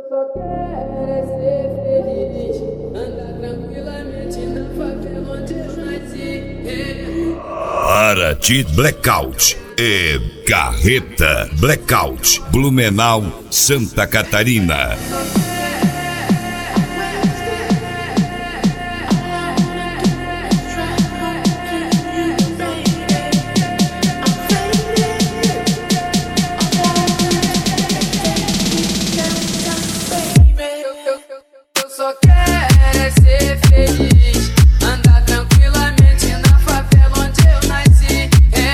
só quero é ser feliz, andar tranquilamente na favela onde eu nasci. Paraty Blackout e Carreta Blackout, Blumenau, Santa Catarina. Eu só quero é ser feliz, andar tranquilamente na favela onde eu nasci.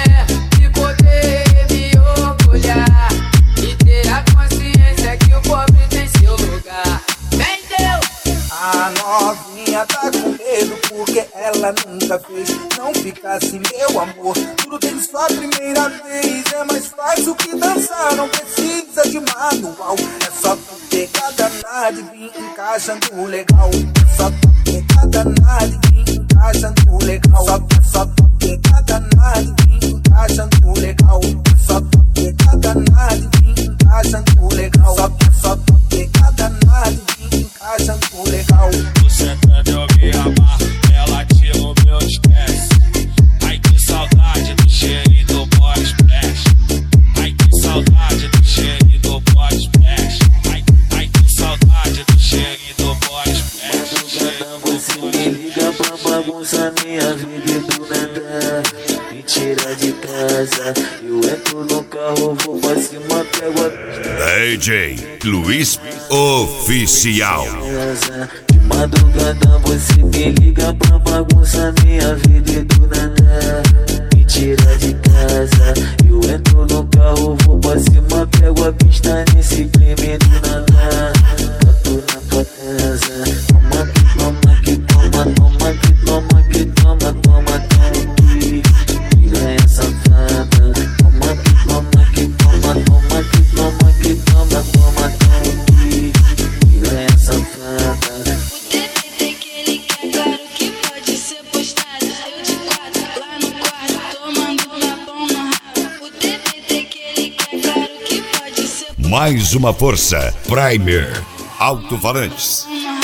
E poder me orgulhar e ter a consciência que o pobre tem seu lugar. Vem Deus! A novinha tá com medo porque ela nunca fez. Não fica assim, meu amor, tudo tem sua primeira vez. É mais fácil que dançar, não precisa de manual. É só tu pegar danado e vir encaixando legal. É só tu pegar danado e vir encaixando legal. É só tu pegar danado e vir encaixando legal. É só tu pegar danado e vir encaixando legal. É só tu pegar danado e vir encaixando legal. Você pede eu me amar, ela tira o meu estresse. Ai que saudade do cheirinho do body splash. Ai que saudade do cheirinho do body splash. Ai que saudade do cheirinho do body splash. Você me liga pra bagunçar minha vida e do nada me tira de casa. Eu entro no carro, vou pra cima, pego a DJ Luiz Oficial. de madrugada. Você me liga pra bagunçar minha vida e do nada me tira de casa. Eu entro no carro, vou pra cima, pego a pista nesse crime do nada. Boto na tua casa. Toma que toma que toma, toma que toma que toma, toma aqui. Piranha safada. Toma que toma que toma, toma que toma que toma, toma aqui. Piranha safada. O TBT que ele quer, claro que pode ser postado. Eu de quatro, lá no quarto, tomando na pão no rabo. O TBT que ele quer, claro que pode ser Mais uma força, Primer Alto-Falantes. postado.